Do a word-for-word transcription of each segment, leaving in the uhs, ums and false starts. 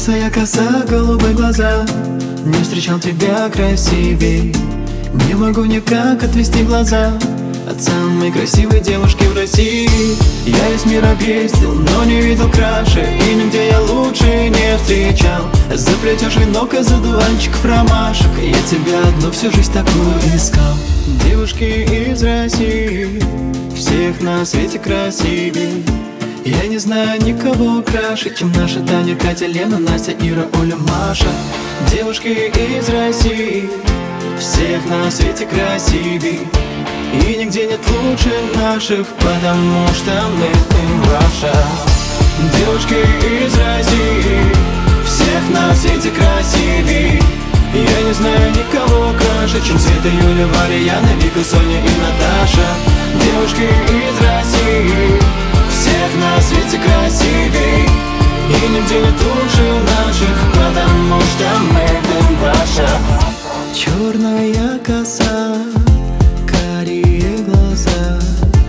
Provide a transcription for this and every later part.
Косая коса, голубые глаза. Не встречал тебя красивей. Не могу никак отвести глаза от самой красивой девушки в России. Я весь мир объездил, но не видел краше, и нигде я лучше не встречал. Заплетешь венок из одуванчиков, ромашек, я тебя одну всю жизнь такую искал. Девушки из России, всех на свете красивей. Я не знаю никого краше, чем наша Таня, Катя, Лена, Настя, Ира, Оля, Маша. Девушки из России, всех на свете красивей. И нигде нет лучше наших, потому что мы им ваша. Девушки из России, всех на свете красивей. Я не знаю никого краше, чем Света, Юля, Варя, Яна, Вика, Соня и Наташа. Девушки из России, всех на свете красивей. И нигде нет лучше наших, потому что мы им ваша. Черная коса, карие глаза.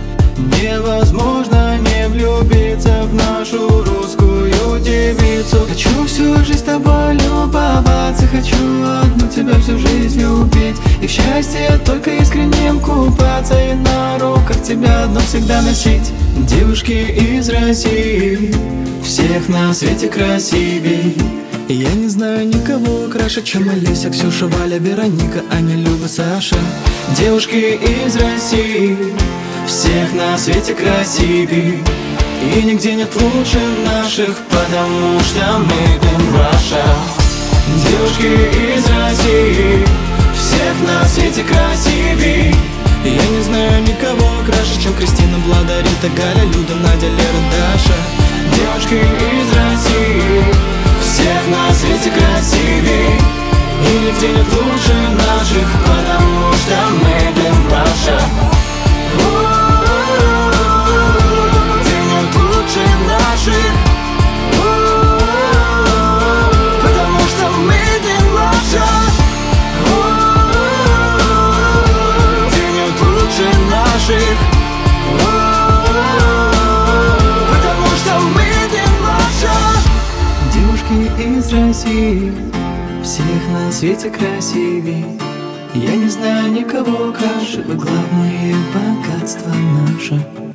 Невозможно не влюбиться в нашу русскую девицу. Хочу всю жизнь с тобой любоваться, хочу одну тебя всю жизнь любить. И в счастье только искренним купаться, и на руках тебя одну всегда носить. Девушки из России, всех на свете красивей. Я не знаю никого краше, чем Олеся, Ксюша, Валя, Вероника, Аня, Люба, Саша. Девушки из России, всех на свете красивей. И нигде нет лучше наших, потому что мы им ваша. Девушки из России, всех на свете красивей. Я не знаю никого краше, чем Кристина, Влада, Рита, Галя, Люда, Надя, Лера, Даша. Девушки из России, всех на свете красивей. И нигде нет лучше наших, потому что мы им ваша. Где нет лучше наших, потому что мы им ваша. Где нет лучше наших, потому что мы им ваша. Девушки из России, всех на свете красивей. Я не знаю никого краше, вы главное богатство наше.